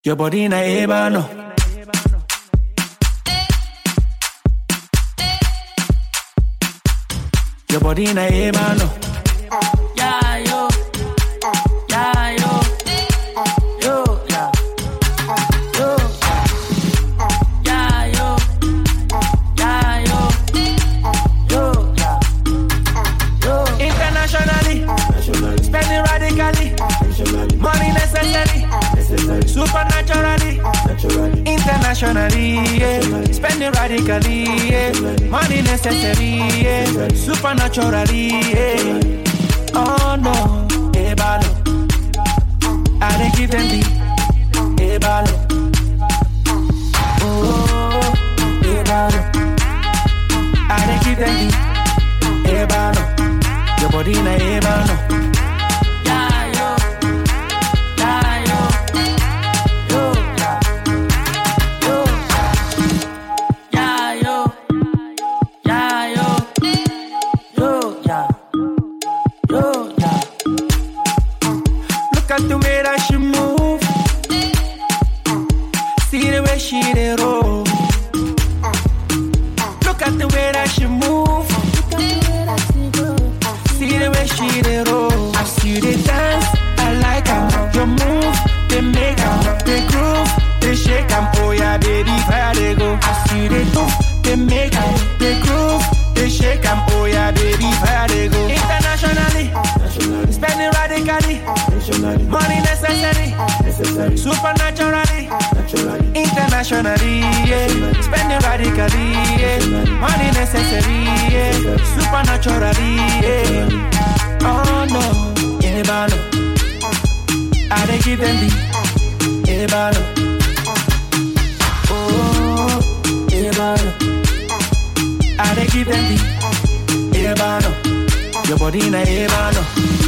Your body na ebano. Your body na ebano. Yeah, yo. Yeah, yo. Yo, yeah. Yo. Yeah, yo. Yeah, yo. Yo, yeah. Yo. Internationally. Spending radically. Money necessary. Supernaturally. Internationally, yeah. Spending radically, yeah. Money necessary, yeah. Supernaturally, yeah. Oh no, ebalo. I dey give them the ebalo. Oh, ebalo. I dey give them the ebalo. Your body na ebalo. Supernaturally, internationally, yeah. Spending radically, yeah. Money necessary, yeah. Supernaturally, yeah. Oh no, ebalo. I dey give them the ebalo. Oh, ebalo. I dey give them the ebalo. Your body na ebalo.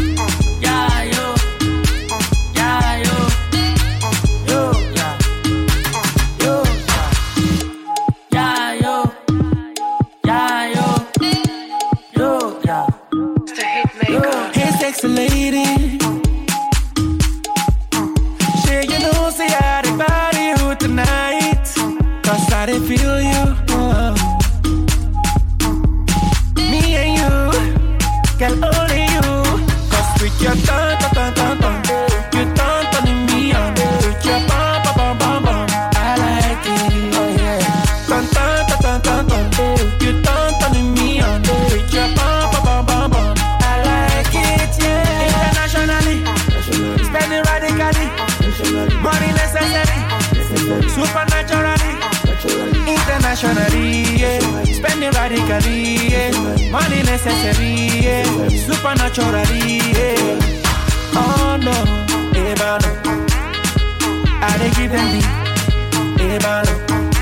Internationally, yeah. Spending radically, yeah. Money necessary, yeah. Supernaturally, yeah. Oh no, ebalo. I dey give them the ebalo.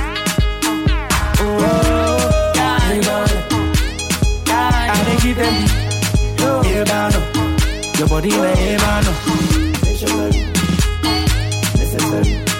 Oh, ebalo. I dey give them the ebalo. Your body na ebalo. Necessary.